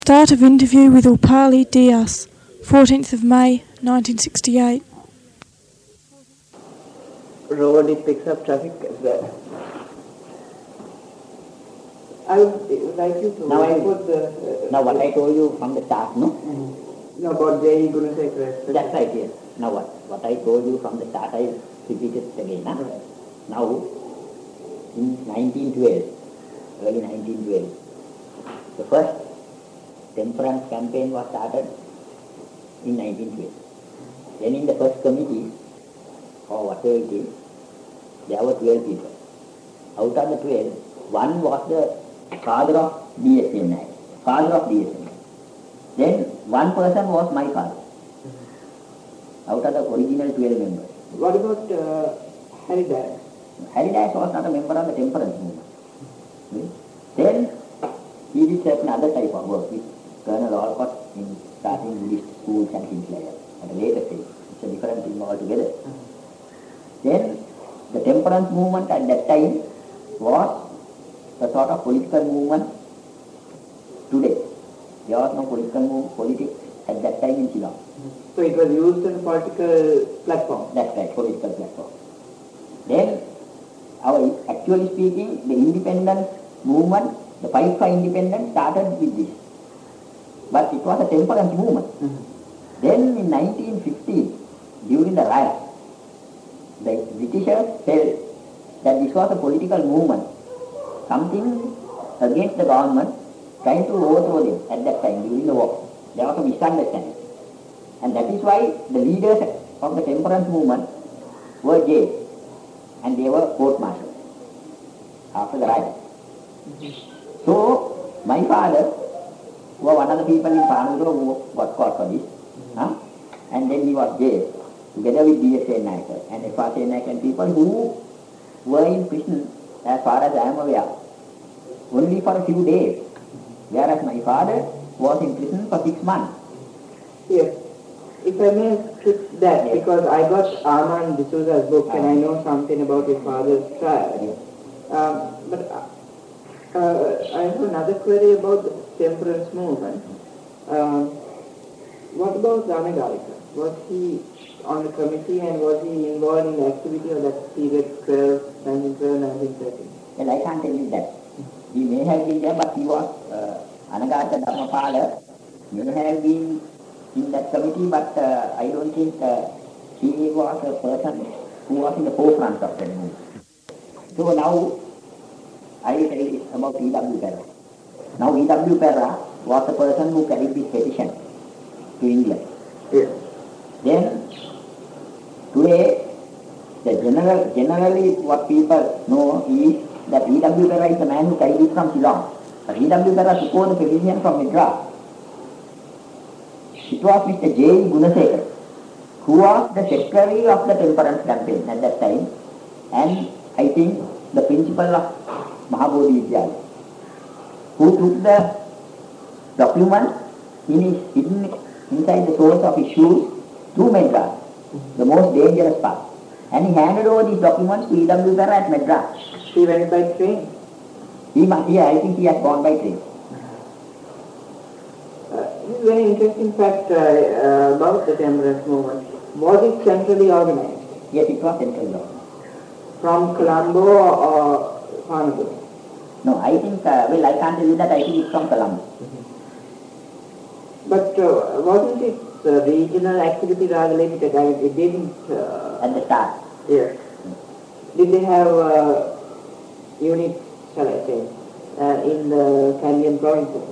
Start of interview with Upali Dias, 14th of May 1968. Road, it picks up traffic as well. I would like you to put the... Now what I told you from the start, no? No, about J.E. Gunasekara. That's right, yes. Now what I told you from the start, I repeated it again. Huh? Right. Now, in 1912, early 1912, the first temperance campaign was started in 1912. Then in the first committee, or whatever it is, there were 12 people. Out of the 12, one was the father of DSNI, father of DSNI. Then one person was my father, out of the original 12 members. What about Haridas? Haridas was not a member of the temperance movement. Then he did certain other type of work with Colonel Olcott in starting Buddhist schools and things like that at a later stage. It's a different thing altogether. Then the temperance movement at that time was a sort of political movement today. There was no politics at that time in Ceylon. So it was used as a political platform? That's right, political platform. Then, actually speaking, the independence movement, the fight for independence started with this. But it was a temperance movement. Then in 1915, during the riot, the Britishers felt that this was a political movement, something against the government, trying to overthrow them at that time during the war. There was a misunderstanding. And that is why the leaders of the temperance movement were jailed and they were court-martialed after the riot. So, my father was one of the people in Panagura who got caught for this. And then he was jailed together with D.S.A. Naik and F.R.C. Naik and people who were in prison, as far as I am aware, only for a few days. Whereas my father was in prison for 6 months. Yes. If I may fix that, yes. Because I got Armand D'Souza's book and I know something about his father's trial. Yes. But I have another query about the temperance movement. What about Ranagarika? Was he on the committee and was he involved in the activity of that period 1912, 1913? Well, I can't tell you that. He may have been there, but he was Anagarika Dharmapala, may have been in that committee, but I don't think he was a person who was in the forefront of the movement. So now, I will tell you about E.W. Perra. Now, E.W. Perra was the person who carried this petition to England. Yes. Then, today, generally what people know is that E.W. Perra is the man who carried it from Ceylon. But E.W. Perra took over the petition from Madras. It was Mr. J.E. Gunasekara, who was the secretary of the temperance campaign at that time, and I think the principal of Mahabodhi Vidyalaya, who took the document hidden inside the soles of his shoes to Madras, the most dangerous part. And he handed over these documents to E.W. Perra at Madras. He went by train? I think he has gone by train. This is a very interesting fact about the temperance movement. Was it centrally organized? Yes, it was centrally organized. From Colombo or Panagura? No, I think, well, I can't tell you that, I think it's from Colombo. But wasn't it regional activity rather limited? It didn't... At the start? Yes. Did they have units, shall I say, in the Candian provinces?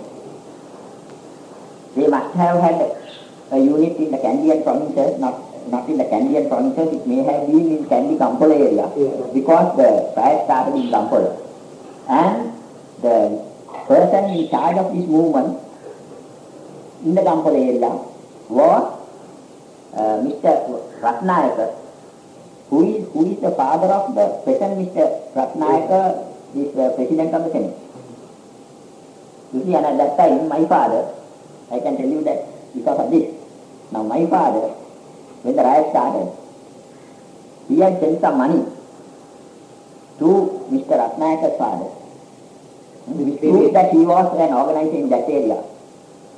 They must have had a unit in the Candian provinces, not in the Candian provinces, it may have been in Kandy Kampola area, yes. Because the riot started in Kampola. And the person in charge of this movement in the Kampola area was Mr. Ratnayaka, who is the father of the present Mr. Ratnayaka, is the president of the Senate. You see, and at that time, my father, I can tell you that because of this. Now my father, when the riot started, he had sent some money to Mr. Ratnayaka's father, which proved that he was an organizer in that area.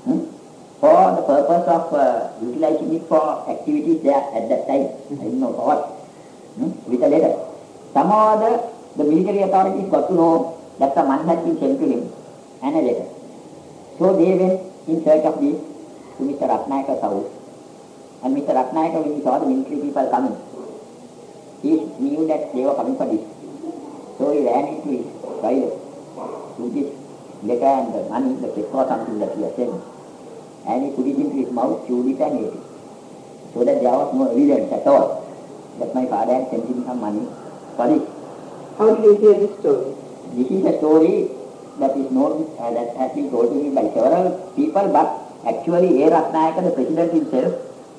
the purpose of utilizing it for activities there at that time. I don't know for what. With a letter. Somehow the military authorities got to know that the man had been sent to him and a letter. So they went in search of this to Mr. Ratnayaka's house. And Mr. Ratnayaka, when he saw the military people coming, he knew that they were coming for this. So he ran into his toilet, took this letter and the money, the check or something that he had sent, and he put it into his mouth, chewed it and ate it. So that there was no evidence at all that my father had sent him some money for this. How did you hear this story? This is a story that is known, that has been told to me by several people, but actually A. Ratnayaka, the president himself,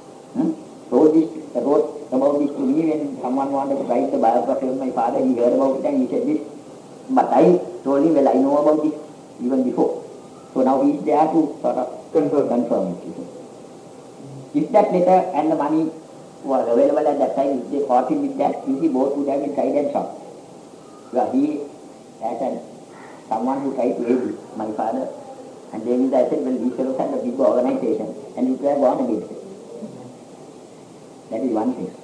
wrote about this to me when someone wanted to write the biography of my father. He heard about it and he said this. But I told him, well, I know about this even before. So now he is there to sort of confirm it. If that letter and the money was available at that time, if they caught him with that, you see, both would have been tried and shot. Well, he, as someone who tried to aid my father, and then I said, well, these fellows had a big organization, and you could have gone against it. That is one thing.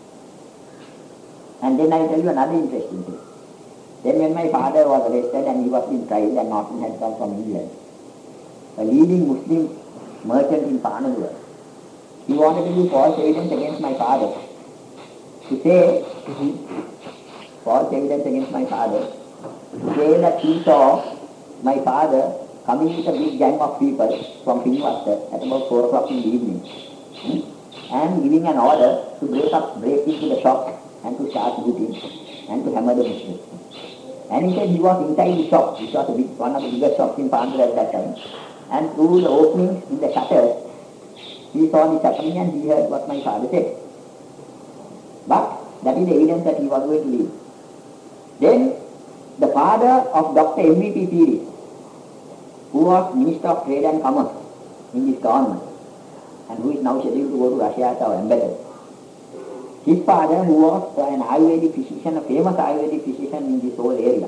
And then I tell you another interesting thing. Then when my father was arrested and he was being tried and Norton had come from England, a leading Muslim merchant in Panagura, he wanted to do false evidence against my father. To say, false evidence against my father, to say that he saw my father coming with a big gang of people from Pinwasta at about 4 o'clock in the evening, and giving an order to break into the shop and to start looting and to hammer the Muslims. And he said he was inside the shop, which was one of the biggest shops in Panagura at that time, and through the openings in the shutters, he saw this happening and he heard what my father said. But that is the evidence that he was going to leave. Then the father of Dr. M.V.P. Piri, who was Minister of Trade and Commerce in this government, and who is now scheduled to go to Russia as our ambassador. His father, who was an Ayurvedic physician, a famous Ayurvedic physician in this whole area,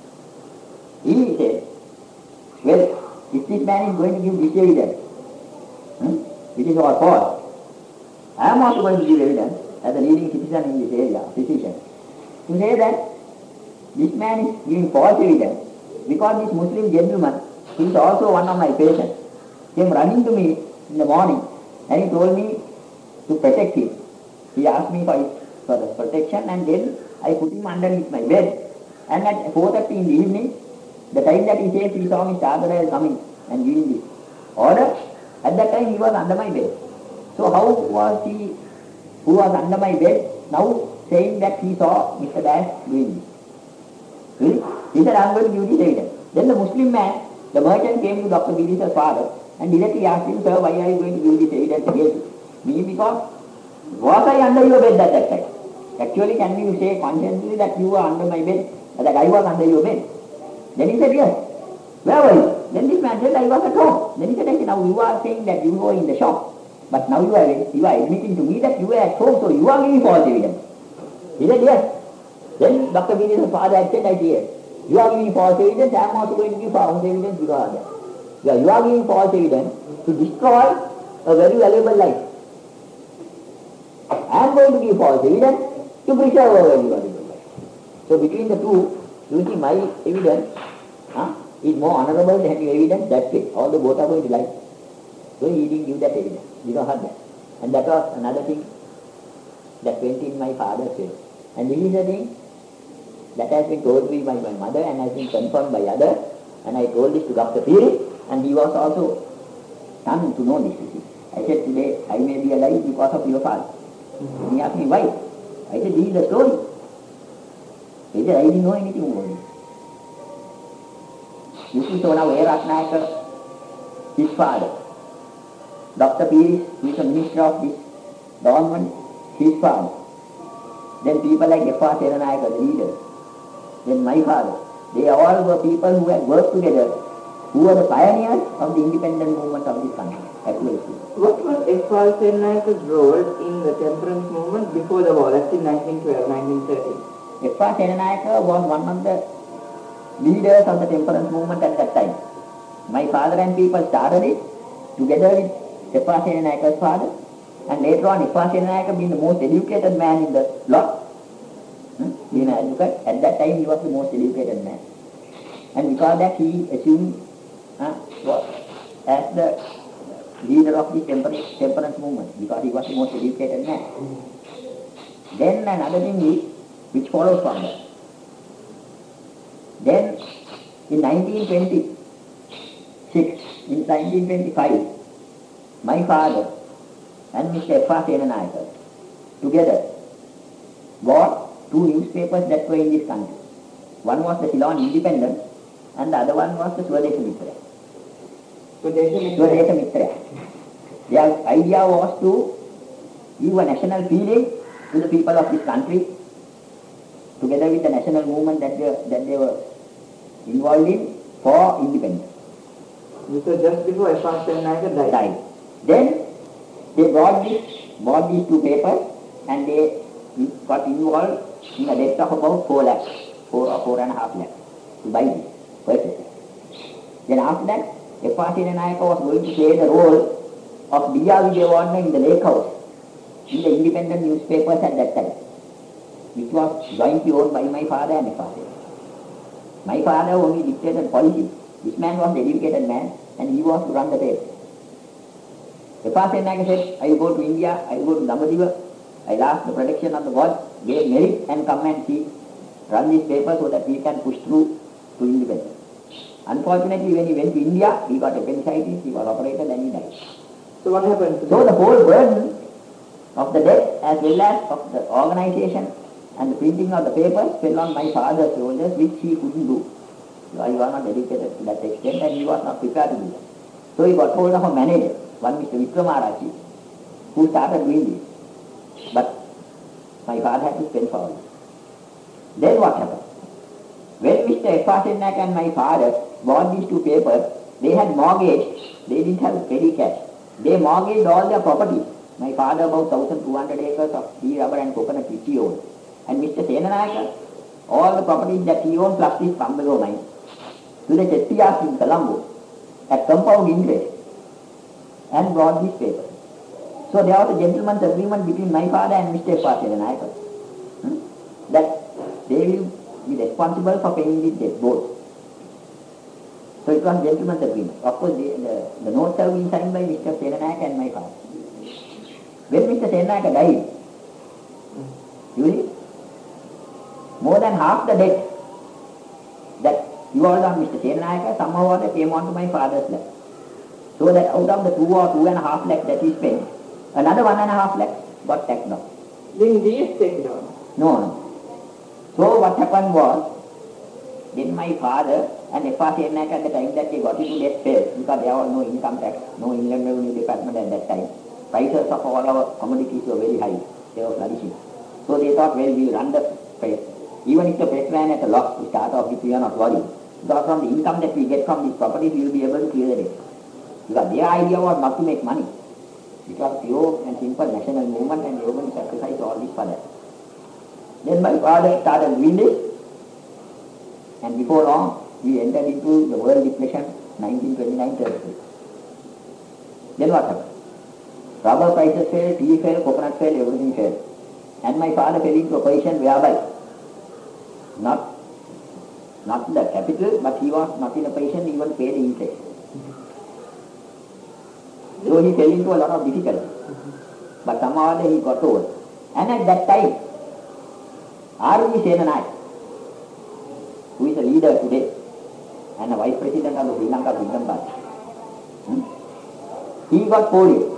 he said, well, if this man is going to give this evidence, which is all false, I am also going to give evidence as a leading citizen in this area, physician, to say that this man is giving false evidence because this Muslim gentleman, he is also one of my patients, came running to me in the morning and he told me to protect him. He asked me for the protection, and then I put him underneath my bed. And at 4:30 in the evening, the time that he says he saw Mr. Agarwal coming and giving this order, at that time he was under my bed. So how was he, who was under my bed, now saying that he saw Mr. Dash doing this? Really? He said, I am going to give this evidence. Then the Muslim man, the merchant, came to Dr. Giris's father and directly asked him, sir, why are you going to give this evidence against me? Because was I under your bed at that time? Actually, can you say consciously that you were under my bed, that I was under your bed? Then he said, yes. Where were you? Then this man said, I was at home. Then he said, now you are saying that you were in the shop, but now you are admitting to me that you were at home, so you are giving false evidence. He said, yes. Then Dr. Giris's father had said, I said, you are giving false evidence, I am also going to give false evidence because of that. You are giving false evidence to destroy a very valuable life. I am going to give false evidence to preserve a very valuable life. So between the two, you see my evidence is more honorable than your evidence, that's it. All the both are going to lie. So he didn't give that evidence. You don't have that. And that was another thing that went in my father's way. And this is a thing that has been told me by my mother and has been confirmed by others. And I told this to Dr. Piri, and he was also stunned to know this. You see. I said, today I may be alive because of your father. He asked me, why? I said, this is the story. He said, I didn't know anything about it. You see, so now A. Ratnayaka, his father, Dr. Piri, who is the minister of this government, his father. Then people like F.R. Seranayaka, the leader. Then my father. They all were people who had worked together, who were the pioneers of the independent movement of this country. What was F.R. Seranayaka's role in the temperance movement before the war? That's in 1912, 1913. F.R. Seranayaka was one of the leaders of the temperance movement at that time. My father and people started it together with Eppa Senanayaka's father. And later on, Eppa Senanayaka being the most educated man in the lot, being an advocate, at that time he was the most educated man. And because that he assumed as the leader of the temperance movement, because he was the most educated man. Then another thing is, which follows from that. Then in 1925, my father and Mr. Eppa Senanayaka together bought two newspapers that were in this country. One was the Ceylon Independent and the other one was the Swadesha Mitra. Swadesha Mitra. Their idea was to give a national feeling to the people of this country, together with the national movement that they were involved in for independence. This was just before Eppa Senanayaka died. Then they bought these two papers and they got involved in a debt of about 4 lakhs, 4 or 4.5 lakhs to buy this, purchase it. Then after that, Eppa Senanayaka was going to play the role of D.R. Vijayawardena in the Lake House, in the independent newspapers at that time, which was jointly owned by my father and Eppa Senanayaka. My father only dictated policy. This man was the educated man and he was to run the paper. Eppa Senanayaka said, I will go to India, I will go to Dambadiva, I will ask the protection of the God, gain merit and come and see, run this paper so that we can push through to independence. Unfortunately, when he went to India, he got appendicitis, he was operated and he died. So what happened? So the whole burden of the debt as well as of the organization and the printing of the papers fell on my father's shoulders, which he couldn't do. He was not dedicated to that extent and he was not prepared to do that. So he got hold of a manager, one Mr. Vikramarachi, who started doing this. But my father had to spend for all this. Then what happened? When Mr. Eppa Senanayaka and my father bought these two papers, they had mortgaged, they didn't have ready cash. They mortgaged all their properties. My father about 1,200 acres of tea, rubber and coconut which he owned. And Mr. Senanayaka, all the properties that he owned plus this Pambalo mine, to the Chettiars in Colombo at compound interest and brought this paper. So there was a gentleman's agreement between my father and Mr. Eppa Senanayaka that they will be responsible for paying this debt both. So it was a gentleman's agreement. Of course, the notes have been signed by Mr. Senanayaka and my father. When Mr. Senanayaka died, you see, more than half the debt that was on Mr. Senanayaka somehow or other came on to my father's lap. So that out of the 2 or 2.5 lakhs that he spent, another 1.5 lakhs got taxed down. Then these take down? No. So what happened was, then my father and Eppa Senanayaka at the time that they got into debt failed because there was no income tax, no Inland Revenue Department at that time. Prices of all our commodities were very high. They were flourishing. So they thought, well, we will run the press. Even if the press ran at a loss to start off with, we are not worried. Because from the income that we get from these properties, we will be able to clear the debt. Because their idea was not to make money. It was pure and simple national movement and they were going to sacrifice all this for that. Then my father started doing this. And before long, we entered into the world depression, 1929-33. Then what happened? Rubber prices fell, tea fell, coconut fell, everything fell. And my father fell into a position whereby, not the capital, but he was not in a position even to pay the interest. So he fell into a lot of difficulty. But somehow he got over. And at that time, R.V. Senanayaka, who is a leader today and a vice president of the Sri Lanka Freedom Party, he got polio.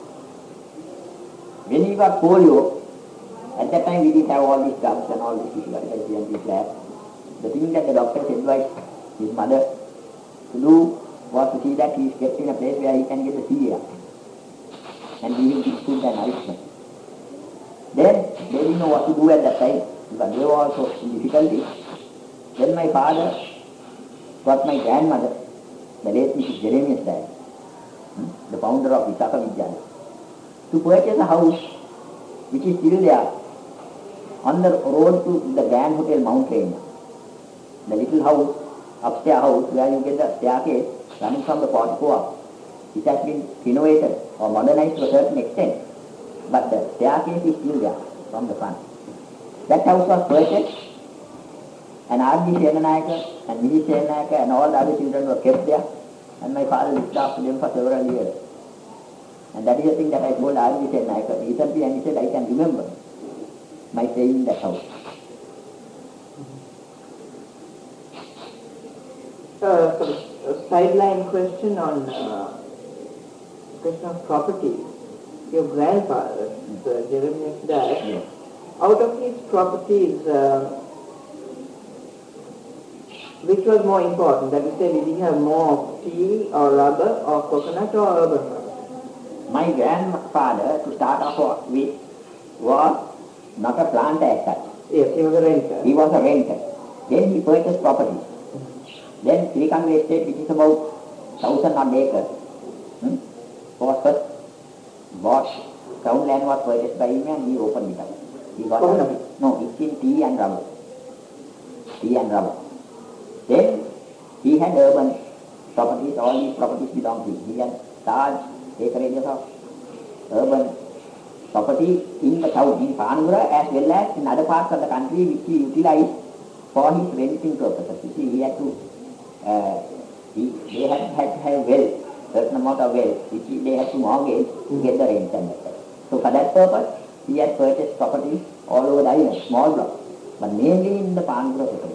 When he got polio, at that time we didn't have all these drugs and all this physiotherapy and this lab. The thing that the doctors advised his mother to do was to see that he is kept in a place where he can get the CA and give him food and nourishment. Then they didn't know what to do at that time because they were also in difficulty. Then my father got my grandmother, the late Mrs. Jeremias died, the founder of Visakha Vidyalaya, to purchase a house which is still there on the road to the Grand Hotel Mount Rainier. The little house, upstairs house, where you get the staircase running from the portico up. It has been renovated or modernized to a certain extent, but the staircase is still there from the front. That house was purchased, and R.G. Senanayaka and Mrs. Senanayaka and all the other children were kept there, and my father looked after them for several years. And that is the thing that I told R.G. Senanayaka recently, and he said, I can remember my staying in that house. A sideline question on question of property. Your grandfather, Sir Jeremiah's dad, Yes. out of his properties, which was more important? That is, did he have more tea or rubber or coconut or urban farm? My grandfather, to start off with, was not a planter as such. Yes, he was a renter. He was a renter. Then he purchased property. Then Srikandu estate, which is about 1,000 odd acres, was first bought. Ground land was purchased by him and he opened it up. He got it's in tea and rubber. Tea and rubber. Then he had urban properties. All these properties belonged to him. He had large acreages of urban property in the south, in Panura, as well as in other parts of the country which he utilized for his renting purposes. You see, he had to, they had to have wealth, certain amount of wealth, which they had to mortgage to get the rent and that. So for that purpose, he had purchased property all over the island, small blocks, but mainly in the Panura settlement.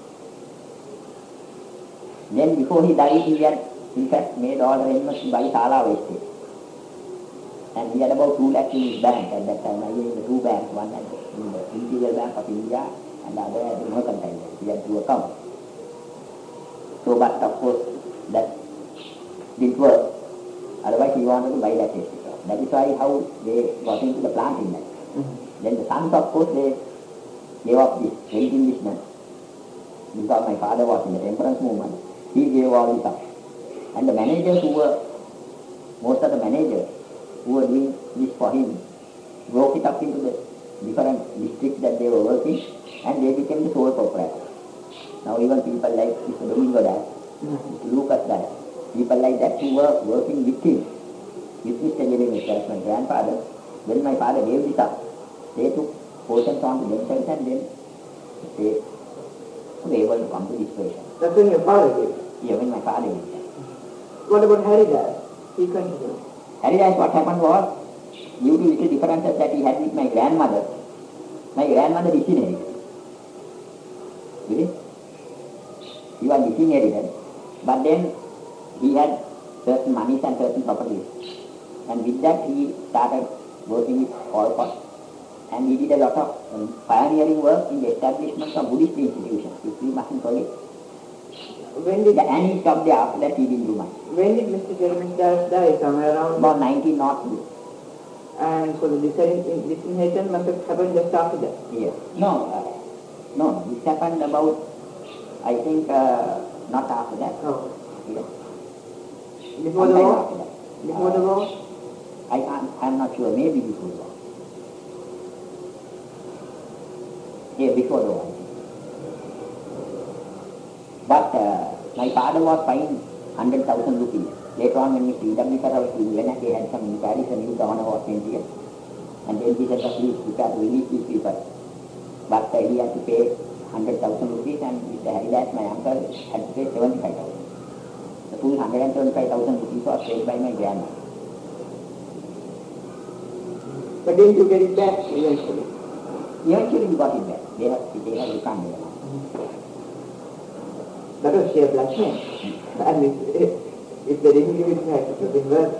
Then before he died, he had in fact made all arrangements to buy Sala estate. And he had about 2 lakhs in his bank at that time. I gave the 2 banks, one at in the Imperial Bank of India and the other at the Mercantile Bank. He had 2 accounts. So, but of course, that didn't work. Otherwise, he wanted to buy that estate. That is why how they got into the planting land. Then the sons, of course, they gave up this renting business. Because my father was in the temperance movement, he gave all this up. And the managers most of the managers who were doing this for him, broke it up into the different districts that they were working, and they became the sole proprietors. Now even people like Mr. Domingo Dad, Mr. Lucas Dad, people like that who were working with him, with Mr. Jeremiah as my grandfather, when my father gave this up, they took portions on to themselves and then they were able to come to this position. That's when your father gave it? Yeah, when my father did that. What about Harry Dad? He continued. Harry Dad, what happened was, due to little differences that he had with my grandmother disinherited. Really? He was disinherited. But then he had certain monies and certain properties. And with that he started working with Olcott. And he did a lot of pioneering work in the establishment of Buddhist institutions, which we mustn't forget. And he stopped there. After that he didn't do much. When did Mr. Jeremiah die? Somewhere around? About 1902. And so the disinheritance must have happened just after that? Yes. No, this happened about, I think, not after that. Oh. Yeah. Before the war? After that. Before the war? I'm not sure, maybe before the war. Yeah, before the war, I think. But my father was fined 100,000 rupees. Later on when Mr. E.W. Sarra was in Vienna, they had some inquiries and he governor was sent here. And then he said that please, we have to release these people. But he had to pay 100,000 rupees and Mr. Haridas, my uncle, had to pay 75,000. The full 175,000 rupees was paid by my grandmother. But didn't you get it back eventually? Eventually we got it back. They have refunded it. That was sheer blackmail. And if they didn't give it back, it would be worse.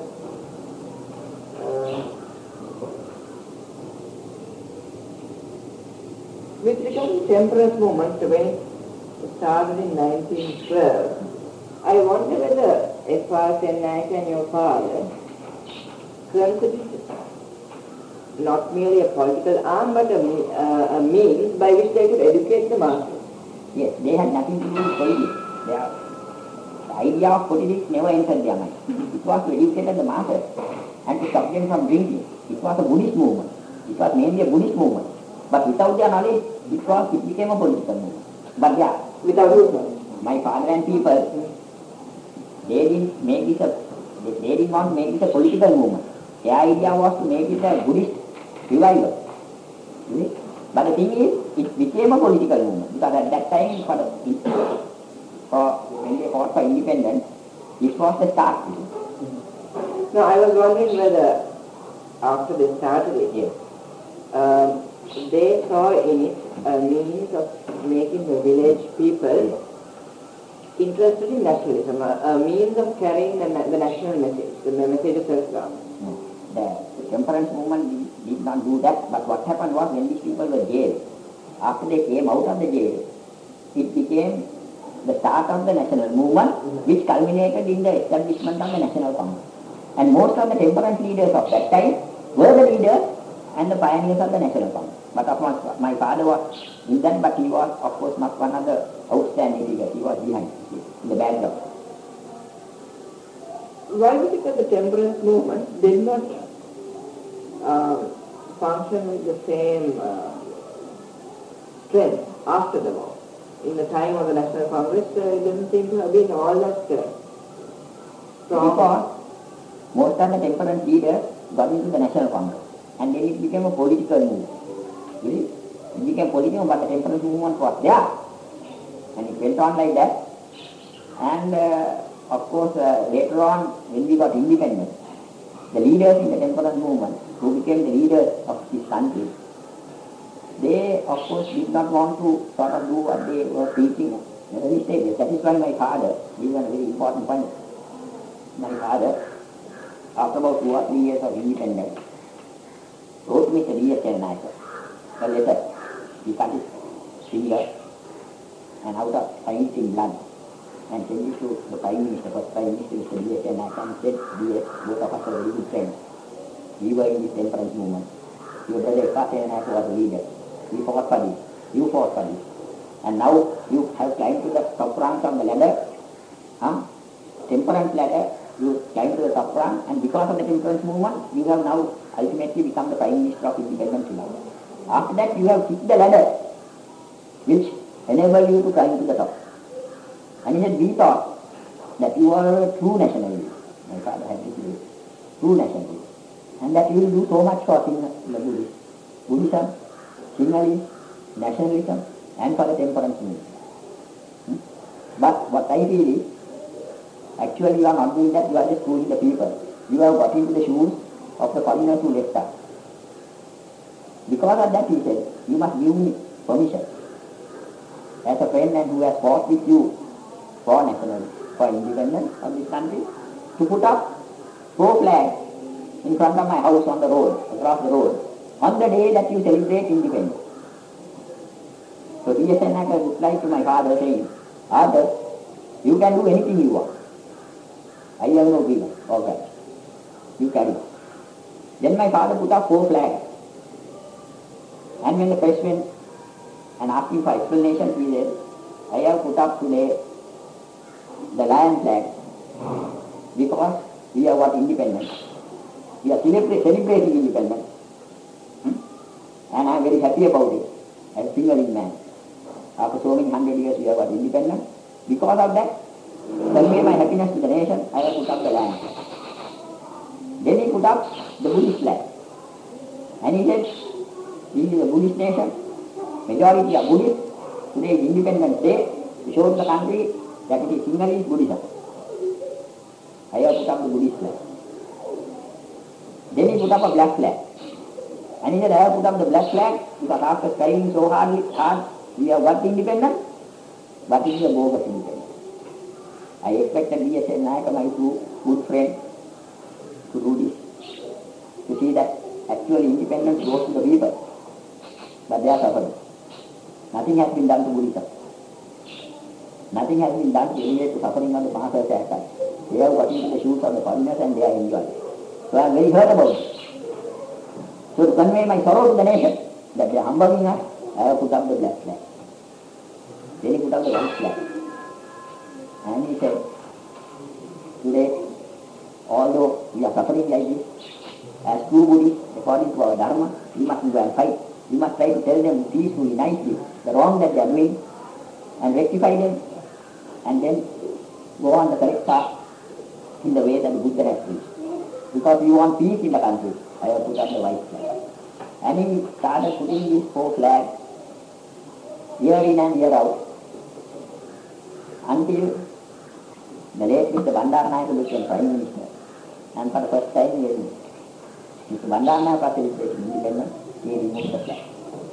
With regard to temperance movement, when it started in 1912, I wonder whether F.R. Senanayaka and your father considered not merely a political arm, but a means by which they could educate the masses. Yes, they had nothing to do with politics. The idea of politics never entered their mind. It was to educate the masses and to stop them from drinking. It was a Buddhist movement. It was mainly a Buddhist movement. But without their knowledge, it became a political movement. But yeah, Without whose knowledge? my father and people, they didn't make this a They did not make it a political movement. Their idea was to make it a Buddhist revival. You see? But the thing is, it became a political movement because at that time, when they fought for independence, this was the start. No, I was wondering whether after they started it, Yes. They saw in it a means of making the village people interested in nationalism, a means of carrying the national message, the message of self-government. The temperance movement did not do that, but what happened was when these people were jailed, after they came out of the jail, it became the start of the national movement, which culminated in the establishment of the National Congress. And most of the temperance leaders of that time were the leaders and the pioneers of the National Congress. But of course, my father was in that, but he was, of course, not one of the outstanding figures. He was behind, in the background. Why is it that the temperance movement did not function with the same strength after the war? In the time of the National Congress, it doesn't seem to have been all that strong. Because most of the temperance leaders got into the National Congress, and then it became a political movement. Really? It became political, but the temperance movement was there, and it went on like that. And of course, later on, when we got independence, the leaders in the temperance movement, who became the leaders of this country, they, of course, did not want to sort of do what they were preaching in the early stages. That is why my father, this is a very important point, my father, after about 2 or 3 years of independence, wrote Mr. D.S. Chennaika a letter. He cut his finger and out of science in blood and sent it to the Prime Minister, first Prime Minister, Mr. D.S. Chennaika, and said, D.S., both of us are very good friends. We were in this temperance movement. Your brother S.R. Chennaika was the leader. We fought for this. You fought for this. And now you have climbed to the top ranks of the ladder, temperance ladder. You climbed to the top rank, and because of the temperance movement, you have now ultimately become the Prime Minister of independent Sri Lanka. After that, you have kicked the ladder, which enabled you to climb to the top. And he said, we thought that you are a true nationalist. My father had to say, true nationalist. And that you will do so much for Buddhism, Singhalese, nationalism, and for the temperance movement. But what I feel is, actually you are not doing that, you are just fooling the people. You have got into the shoes of the foreigners who left us. Because of that, he said, you must give me permission, as a friend and who has fought with you for independence of this country, to put up 4 flags in front of my house on the road, across the road, on the day that you celebrate independence. So D.S. Chennaika replied to my father saying, Father, you can do anything you want. I have no grievance. All right. You carry on. Then my father put up 4 flags. And when the press went and asked him for explanation, he said, I have put up today the lion flag because we have got independence. We are celebrating independence. And I am very happy about it as a Sinhalese man. After so many 100 years we have got independence. Because of that, convey my happiness to the nation, I have put up the lion flag. Then he put up the Buddhist flag. And he said, this is a Buddhist nation, majority are Buddhist. Today is Independence Day, to show the country that it is Sinhalese Buddhism. I have put up the Buddhist flag. Then he put up a black flag. And he said, I have put up the black flag because after striving so hard, we have got independence, but it is a bogus independence. I expected D.S. Chennaika, my good friend, to do this, to see that actual independence goes to the people. But they are suffering. Nothing has been done to Buddhism. Nothing has been done to alleviate the suffering of the masses at that. They have got into the shoes of the foreigners and they are enjoying. So I am very hurt about it. So to convey my sorrow to the nation, that they are humbling us, I have put up the black flag. Then he put up the white flag. And he said, today, although we are suffering like this, as true Buddhists, according to our Dharma, we must go and fight. We must try to tell them peacefully, nicely, the wrong that they are doing, and rectify them, and then go on the correct path. in the way that Buddha has preached. Because you want peace in the country, I have put up the white flag. And he started putting these 4 flags year in and year out until the late Mr. Bandaranaike became Prime Minister. And for the first time, Mr. Bandaranaike facilitated independence, he removed the flag.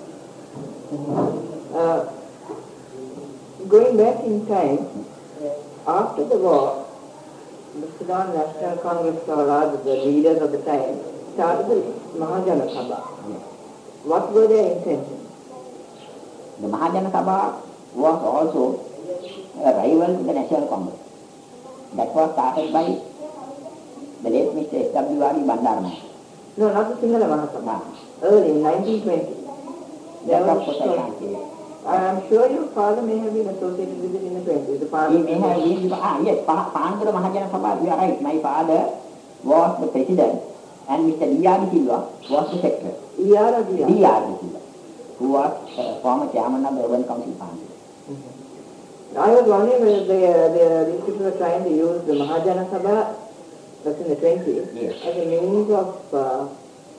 Going back in time, after the war, the Sudan National Congress, or rather the leaders of the time, started the Mahajana Sabha. What were their intentions? The Mahajana Sabha was also a rival to the National Congress. That was started by the late Mr. S.W.R.D. Bandaranaike. No, not the Sinhala Mahasabha. Early in 1920. That of course I can't say. I am sure your father may have been associated with it in the 20s. The father He may have been, yes, Pandura Mahajana Sabha, you are right. My father was the president and Mr. D.R.D. Silva was the secretary. D.R.D. Silva, who was former chairman of the Urban Council Pandura. I was wondering whether these people were trying to use the Mahajana Sabha, that's in the 20s, yes, as a means of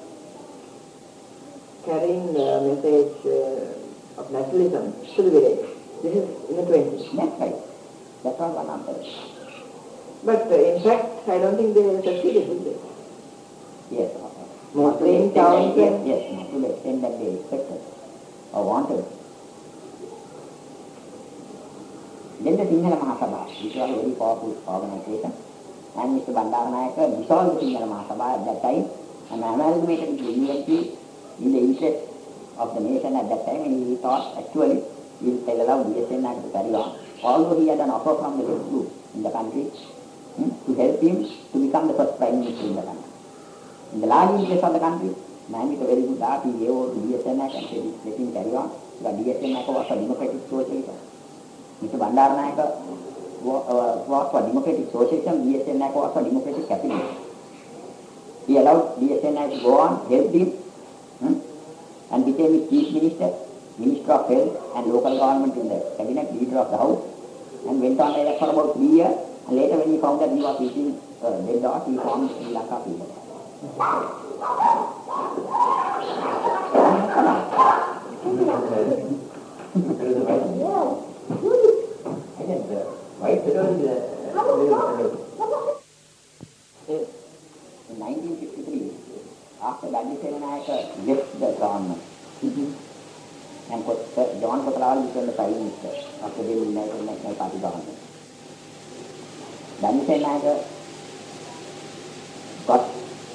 carrying the message of nationalism to the village. This is in the 20s. That's right. That was one of them. But in fact, I don't think they succeeded with it. Yes. Mostly in towns. Yes, not to the extent that they expected or wanted. Then the Sinhala Mahasabha, which was a very powerful organization, and Mr. Bandaranaike dissolved the Sinhala Mahasabha at that time and amalgamated it with UNP in the interest of the nation at that time, and he thought actually he will allow DSN Naik to carry on, although he had an offer from the left group in the country to help him to become the first Prime Minister in the country. In the large interest of the country, man with a very good heart, he gave over to DSN Naik and said, let him carry on, because DSN Naik was a democratic socialism. Mr. Bandaranaike was for democratic socialism, DSN Naik was for democratic capitalism. He allowed DSN Naik to go on, helped him, and became his chief minister, minister of health and local government in the cabinet, leader of the house, and went on like that for about 3 years. And later when he found that he was eating dead dogs, he formed Sri Lanka People. In 1953, after Daddy Naik left the government, and John Kotalawala became the Prime Minister of the Delhi United National Party government. Daddy Naik got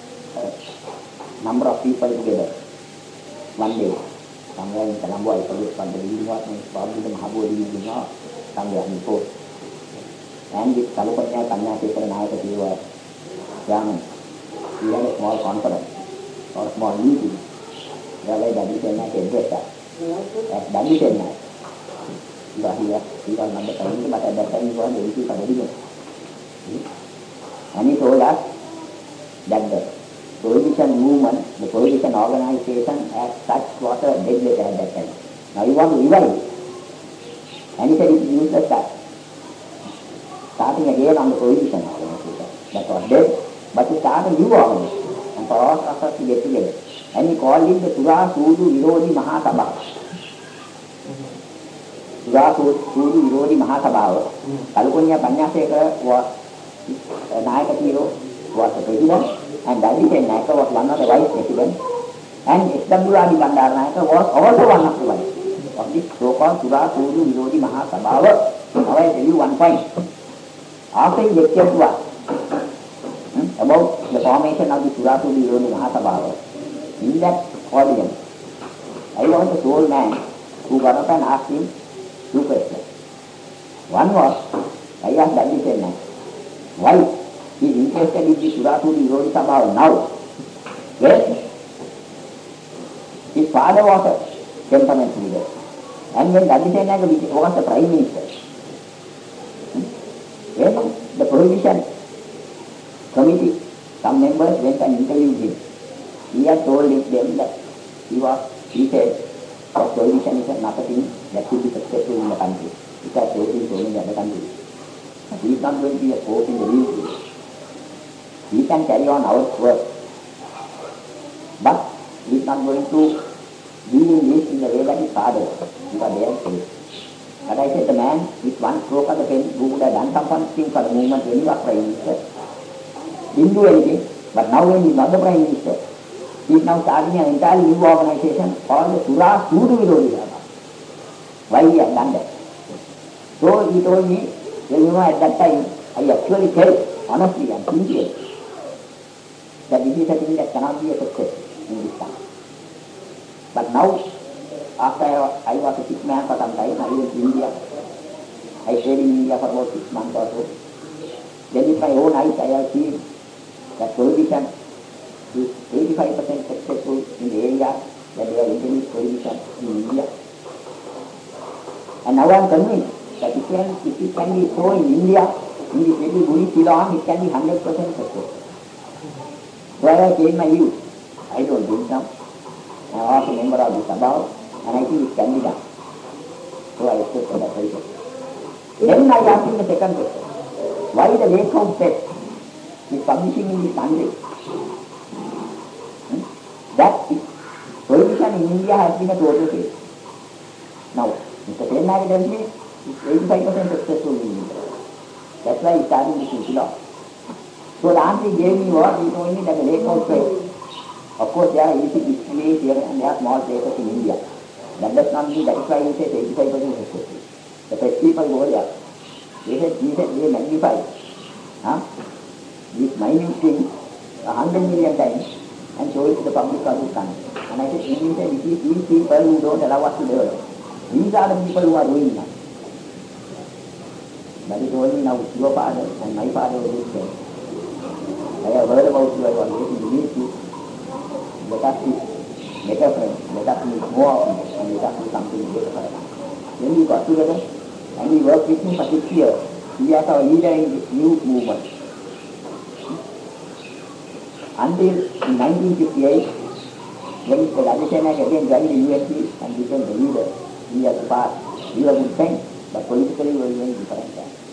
a number of people together one day, somewhere in Colombo, I forget what the building was, probably the Mahabodhi building or somewhere in the coast. And with Kalupanya Kanyasekara Naik, he was chairman. We had a small conference or a small meeting whereby Daddy Naik addressed us. At Daddy Naik, he was not the Prime Minister, but at that time he was the MP for the region. And he told us that the prohibition movement, the prohibition organization as such was a dead letter at that time. Now you want to revive it. And he said it is useless starting again on the prohibition organization. That was dead, but to start a new organization and for all of us to get together. And he called it the Sura Sudu Virodi Mahasabha. Sura Sudu Virodi Mahasabha. Kalupanya Kanyasekara was Naik Hero, was the president, and Daddy Naik was one of the vice presidents, and S.W.R.D. Bandaranaike was also one of the vice of this so-called Sura Sudu Virodi Mahasabha. Now I tell you one point. After he lectured to us about the formation of the Sura Sudu Virodi Mahasabha, in that audience, I was the sole man who got up and asked him 2 questions. One was, I asked Daddy Naik, why he is interested in the Sura Sudu Virodi Sabha now? Well, his father was a temperament leader, and when Daddy Naik was the Prime Minister, when the prohibition committee, some members went and interviewed him. He had told them that he said that prohibition is not a thing that should be successful in the country. It has failed in so many other countries. But he is not going to be a force in the real field. we can carry on our work. But we are not going to be in this in the way that is harder, because they are safe. But I said the man with one stroke of the pen who would have done something for the movement when he was Prime Minister, didn't do anything. But now when he is not the Prime Minister, he is now starting an entirely new organization called the Sura Sudu Vidodi Sabha. Why he has done that? So he told me, well, you know, at that time, I actually felt, honestly and sincerely, that this is a thing that cannot be a success in this time. But now, after I was a sick man for some time, I went to India. I stayed in India for about 6 months or so. Then with my own eyes, I have seen that prohibition is 85% successful in the area that they are introduced prohibition in India. And now I am convinced that if it can be so in India, in this little Guri Ceylon, it can be 100% successful. So I have changed my view. I don't think now. I am also a member of this above, and I think it can be done. So I accepted that very question. Then I asked him the second question. Why the Lake House Press is publishing in this country? That prohibition in India has been a total failure. Now, Mr. Senari tells me it's 85% successful in India. That's why he started this law. So the answer he gave me was, he told me that the Lake House Press, of course there are illicit displays here and there are small places in India. That does not mean that is why he says 85% successful. The press people go there. They magnify this minute thing 100 million times and show it to the public of this country. And I said, he said, these people who don't allow us to develop, these are the people who are doing now. But he told me now, your father and my father were good friends. I have heard about you, I was getting to meet you. Let us be better friends, let us meet more often, and let us do something great for us. Then we got together, and we worked with him for 6 years. He was our leader in this new movement. Until in 1958, when Mr. Rajasenak again joined the UNC and became the leader, he has passed. We were good friends, but politically we were very different.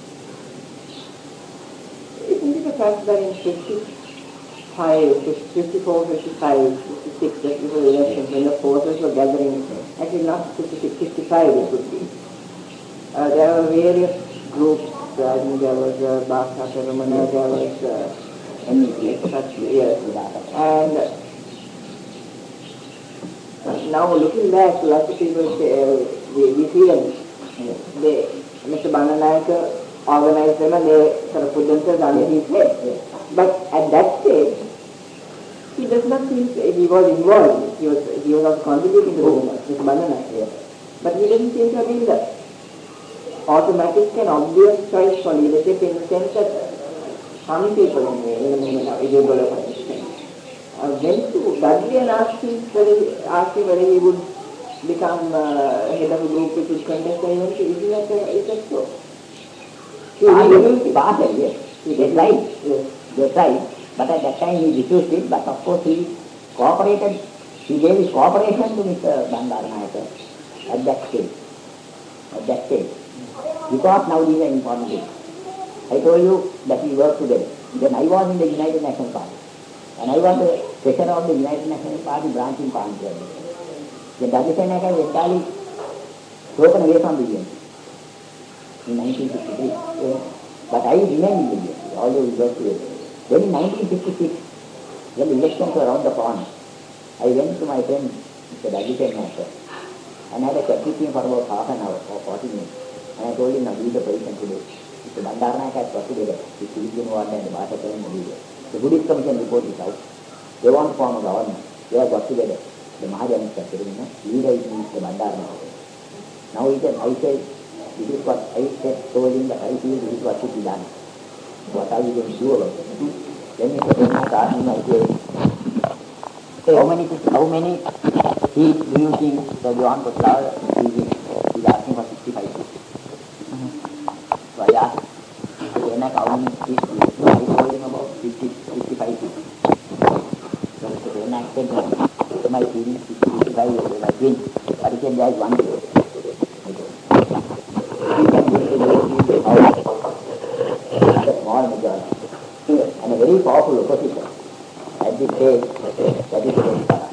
Isn't it the fact that in 54, 55, 56, that before the elections, when the forces were gathering, actually not 56, 55 it could be. There were various groups. I think there was Bhakta Ramana, there was such, yes. And now looking back, lots of people say, we see them, Mr. Bandanayaka organized them and they sort of put themselves under his head. But at that stage, he does not seem, he was involved, he was also contributing to the movement, Mr. Bandanayaka. But he doesn't seem to have been the automatic and obvious choice for leadership in the sense that some people in the movement are able to understand. Went to Dudley and asked him whether he would become head of a group which would contest the event. Is that so? Yes. They tried. Yes. They tried. But at that time he refused it. But of course he cooperated. He gave his cooperation to Mr. Bandaranaike at that stage. Because now these are important things. I told you that we worked together. Then I was in the United National Party. And I was the treasurer of the United National Party branch in Panchayat. Then Rajasenak was entirely broken away from the UNC in 1953. But I remained in the UNC, although we worked together. Then in 1956, when the elections were around the corner, I went to my friend, Mr. Rajasenak, and I had a chat with him for about half an hour or 40 minutes. And I told him, now leave the position today. Mr. Bandaranaike has got together with the Indian Warden and the Bhasha and the leader. The Buddhist Commission report is out. They want to form a government. They have got together. The Mahajan structure, leader is Mr. Bandaranaike. Now he said, I said, this is what I said, told him that I feel this is what should be done. What are we going to do about it? Then Mr. Bandaranaike asked me, I said, how many seats do you think that Johan Koslava is in? He's asking for 65 seats. So I asked, how many seats do you think? I told him about 55 seats. So Mr. Bandaranaike said, my feeling is 55 years old, I win. But he said, there is one way. He can win the vote, a small majority. And a very powerful opposition. At this stage, that is the Venkara.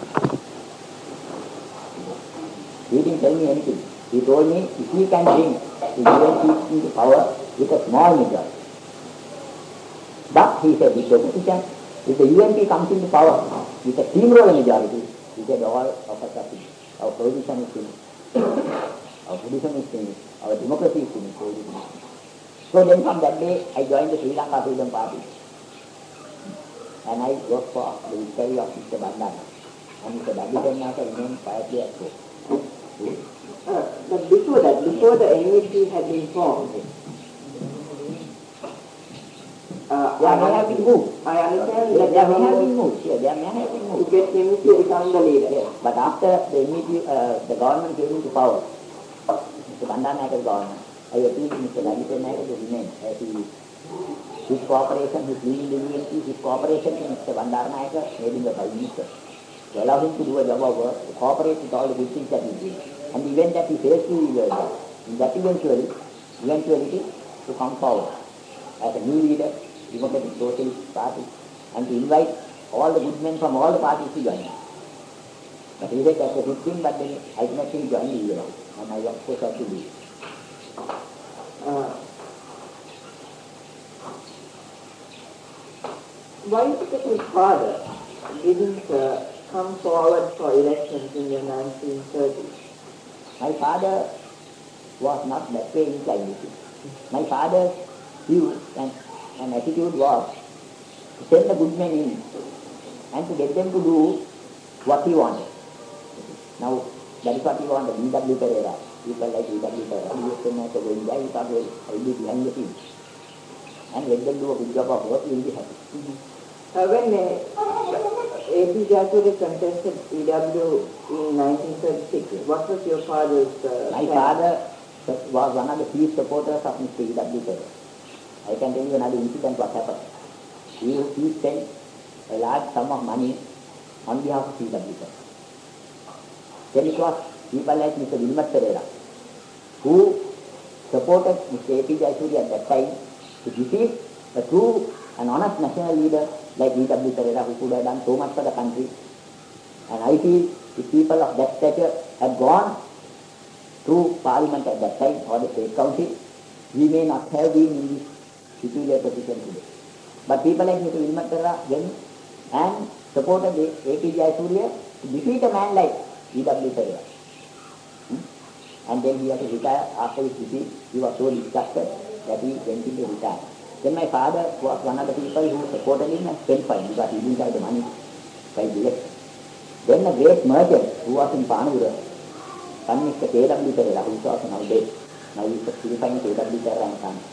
He didn't tell me anything. He told me if he can bring the UNP into power with a small majority. But he said, this opposition, if the UNP comes into power with a steamroller majority, he said all of us are finished. Our prohibition is finished. Our Buddhism is finished. Our democracy is finished. So then from that day, I joined the Sri Lanka Freedom Party. And I worked for the victory of Mr. Bandana. And Mr. Bandana remained quietly at home. But before that, before the NUP had been formed, there may have been moved. I understand There that may have been moved. Yeah, there may have been to moved. get him to become the leader. Yes. But after the government came into power, Mr. Bandanayaka's government, I appealed to Mr. Rajitranayaka to remain as he is. His cooperation, his leading the UNP, his cooperation to Mr. Bandanayaka made him the Prime Minister. To allow him to do a job of work, to cooperate with all the good things that he did. And the event that he faced to that eventuality to come forward as a new leader, Democratic Socialist Party, and to invite all the good men from all the parties to join him. But he said that's a good thing, but then ultimately he joined the UNP, and I was so sad to do it. Why is it that his father didn't come forward for elections in the 1930s? My father was not that way inclined. My father's view and attitude was to send the good men in and to get them to do what he wanted. Now, that is what he wanted, E.W. Pereira. People like E.W. Pereira, he used to know to go in there, he thought, well, I will be behind the scenes. And let them do a good job of work, he will be happy. When A.P. Jayasuriya contested E.W. in 1936, what was your father's My father was one of the chief supporters of Mr. E.W. Pereira. I can tell you another incident what happened. He spent a large sum of money on behalf of E.W. Pereira. Then it was people like Mr. Wilmot Pereira who supported Mr. A.P. Jayasuriya at that time to defeat a true and honest national leader like E.W. Pereira, who could have done so much for the country. And I feel if people of that stature had gone through Parliament at that time or the State Council, we may not have been in this superior position today. But people like Mr. Wilmot Pereira went and supported A.P. Jayasuriya to defeat a man like E.W. Pereira. And then he had to retire after his defeat. He was so disgusted that he went into retirement. Then my father was one of the people who supported him and spent for him because he didn't have the money by the election. Then a great merchant who was in Panura, son Mr. K.W. Pereira, who is also now dead. Now he is purifying K.W. Pereira and son.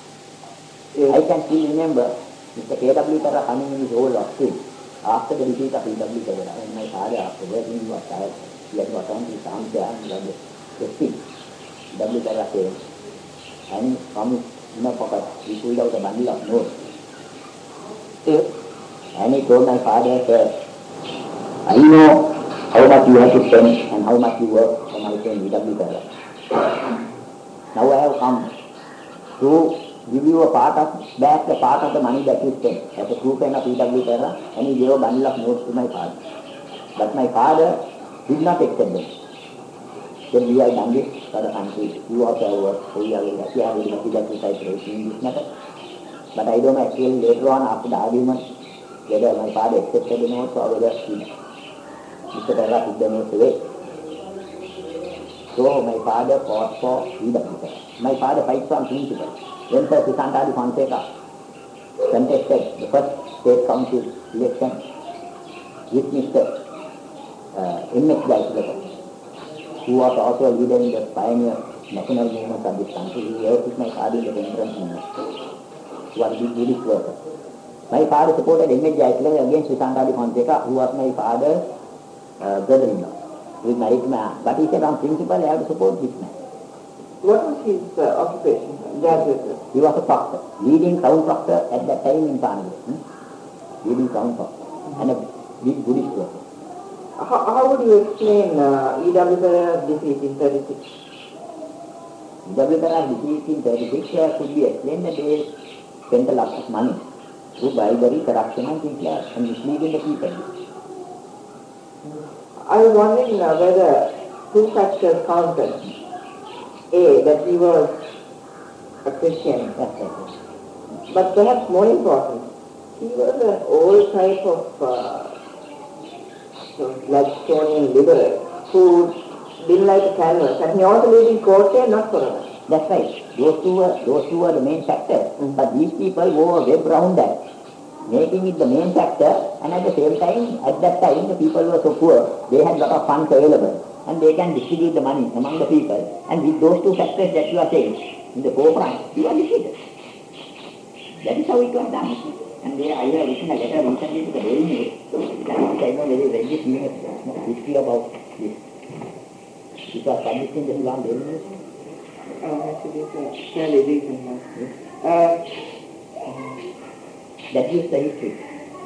I can still remember Mr. K.W. Pereira coming in his old offspring after the defeat of E.W. Pereira. And my father, after working, he was tired. He had got on to his armchair and he had the speech. E.W. Pereira came and from his inner pocket, he pulled out a bundle of notes. And he told my father, sir, I know how much you have to spend and how much you work for my friend E.W. Pereira. Now I have come to give you back the part of the money that you spent as a true friend of E.W. Pereira, and he gave a bundle of notes to my father. But my father did not accept them. Then we have done this for the country. You also have worked, so we are very happy that you tried in this matter. But I don't know actually later on after the argument whether my father accepted the notes or whether Mr. Pereira took the notes away. So my father fought for E.W. Pereira. My father fights on principle. When Sir Sisantadi Fonseca contested the first state council election with Mr. M.H. Jayasuriya, who was also a leader in the pioneer national movement of this country. He worked with my father in the entrance movement, who was a big Buddhist worker. My father supported M.H. Jayasuriya against Sisantadi Fonseca, who was my father's brother-in-law, who is married to my aunt. But he said, on principle, I have to support this man. What was his occupation? Jayasuriya? He was a proctor, leading town proctor at that time in Panagur. Leading town proctor, and a big Buddhist worker. How would you explain E.W. Pereira's defeat in 36? E.W. Pereira's defeat in 36 could be explained that they spent a lot of money through bribery, corruption and things like that, and misleading the people. I was wondering whether two factors counted. A, that he was a Christian. That's right. But perhaps more important, he was an old type of Gladstonian liberal who didn't like the canvas, and he also lived in Kotte, not Corona. That's right. Those two were the main factors. But these people were web around that, making it the main factor, and at the same time, at that time, the people were so poor, they had a lot of funds available, and they can distribute the money among the people. And with those two factors that you are saying, in the forefront, you are defeated. That is how it was done. And I have written a letter recently to the Daily News, which I don't know whether you read this, giving a history about this. It was published in the Ceylon Daily News. Actually, it's a fairly recent one. That is the history.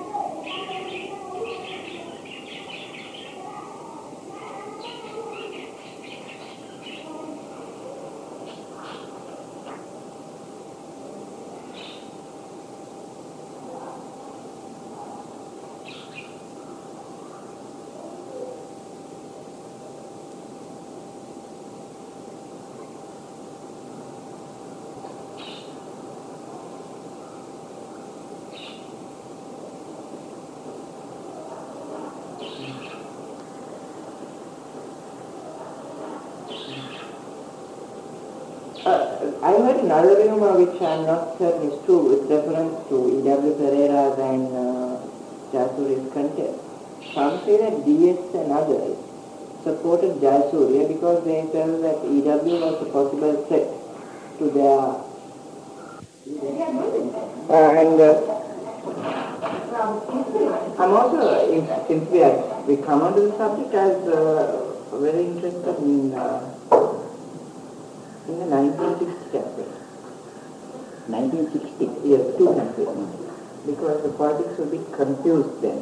I heard another rumor which I am not certain is true with reference to E.W. Pereira's and Jayasuriya's contest. Some say that DS and others supported Jayasuriya because they felt that E.W. was a possible threat to their... I'm also, since we come on to the subject, I was very interested in the 1960 campaign. 1960? Yes, two campaigns. Because the politics were a bit confused then.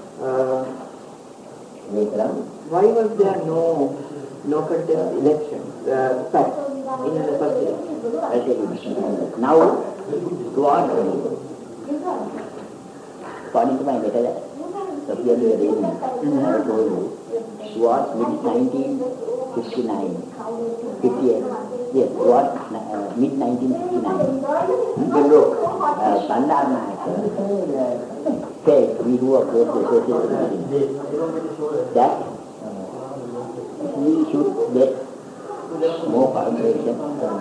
Why was there no contest elections in the first election? I'll tell you. Now, according to my letter, appeared in the Daily News, I told you, towards mid-1959, 58, yes, towards mid-1959, Bandar Naik said, we who oppose the social security, that we should get more cooperation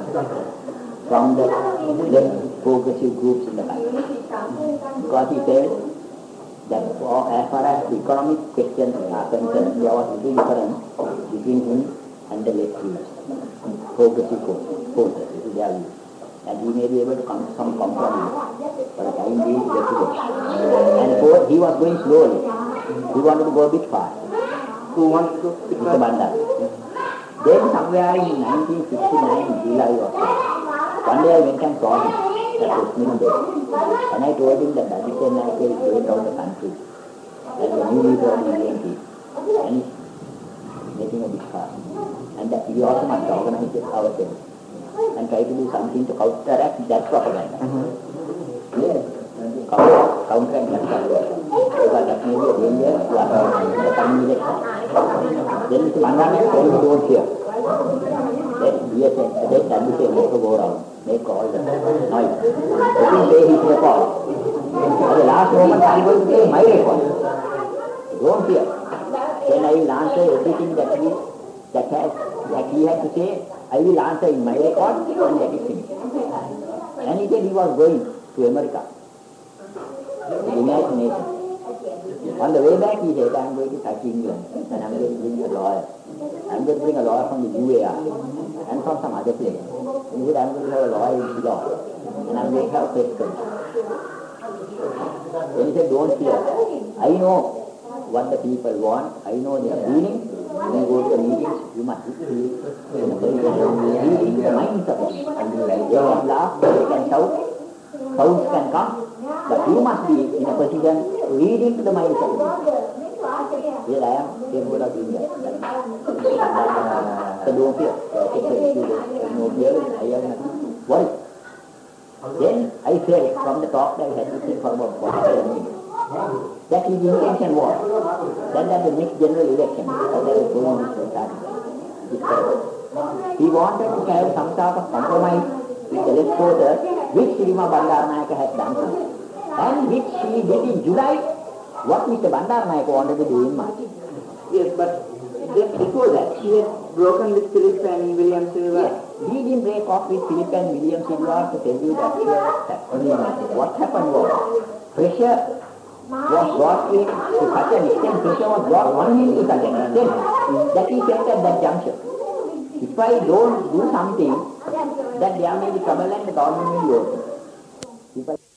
from the progressive groups in the country. Because he said that as far as the economic questions are concerned, there was a big difference between him and the left groups, progressive forces, this is their view. And he may be able to come to some compromise for the time being investigation. And so he was going slowly. He wanted to go a bit fast. Who wanted to go a bit fast? Mr. Bandar. Then somewhere in 1969, July or so, one day I went and saw him at Westminster Day. And I told him that Aditya Naik is going out of the country as a new leader of the ENP. And he's making a big fast. And that we also must organize it ourselves and try to do something to counteract that propaganda. Yes, counteract that propaganda. Because that may be a danger to the coming election. Then Mr. Bandar told me, don't fear. Let WC make a go around, make all the noise. Every day he record. At the last moment I am going to play my record. Don't fear. Then I will answer everything that he had to say. I will answer in my record and that is finished. And he said he was going to America, to the United Nations. On the way back he said, I am going to touch England and I am going to bring a lawyer. I am going to bring a lawyer from the UAR and from some other place. And he said, I am going to have a lawyer in law and I am going to have a press conference. Then he said, don't fear. I know what the people want. I know their feeling. When you go to the meetings, you must read the minds of them. They can laugh, they can shout, sounds can come, but you must be in a position to read into the minds of them. Here I am, capable of doing that. So don't fear. No fear, I have nothing. Worry. Then I felt from the talk that I had with him for about 47 minutes that his intention was that the next general election, as I was going this he wanted to have some sort of compromise with the electors, which Sirima Bandaranayake had done, and which he did in July, what Mr. Bandaranayake wanted to do in March. Yes, but just before that, he had broken with Philip and William Silva. Yes, he didn't break off with Philip and William Silva to tell you that what happened was, pressure was brought in to such an extent, pressure was brought on him to such an extent that he felt at that juncture, if I don't do something, that there may be trouble and the government will be over.